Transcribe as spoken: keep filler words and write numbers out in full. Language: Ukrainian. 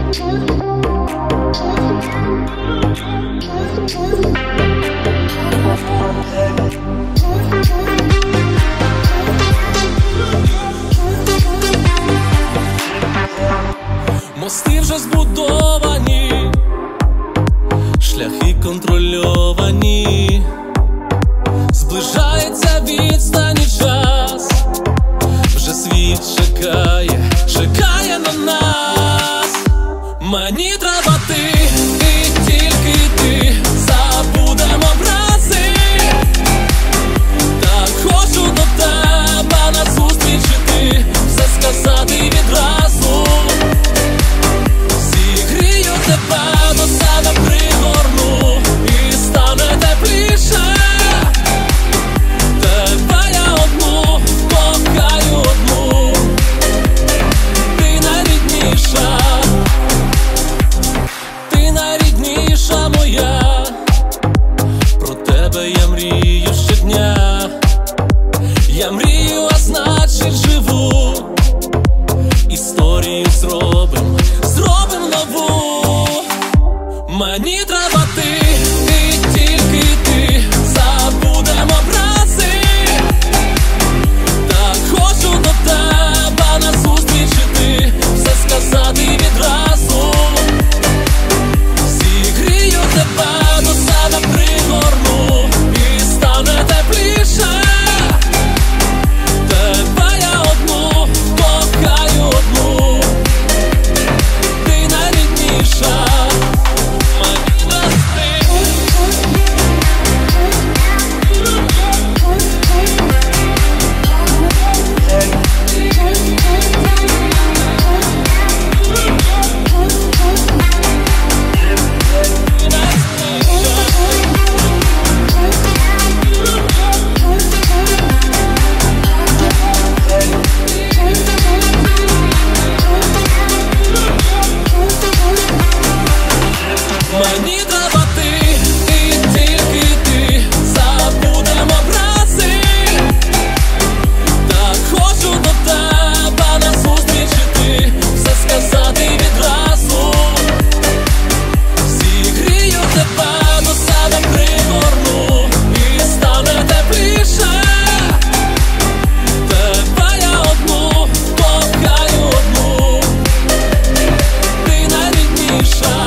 Мости вже збудовані, шляхи контрольовані, зближається відстань і час, вже світ чекає, чекає на нас. Мені треба ти, і тільки ти, забудемо образи. Так хочу до тебе назустріч іти, все сказати відразу. Зігрію тебе, до себе пригорну, і стане тепліше. Тебе я одну, кохаю одну, ти найрідніша, ти найрідніша моя. Про тебе я мрію щодня, я мрію, а значить живу. Історію зробим, зробим нову. Мені треба ти, і тільки ти, забудемо образи. Так хочу до тебе назустріч іти, все сказати відразу. Зігрію тебе, до себе пригорну, і стане тепліше. Тебе я одну, кохаю одну, ти найрідніша. Мені треба ти, і тільки ти, забудемо образи. Так хочу до тебе назустріч іти, все сказати відразу. Зігрію тебе, до себе пригорну, і стане тепліше. Тебе я одну, кохаю одну, ти найрідніша.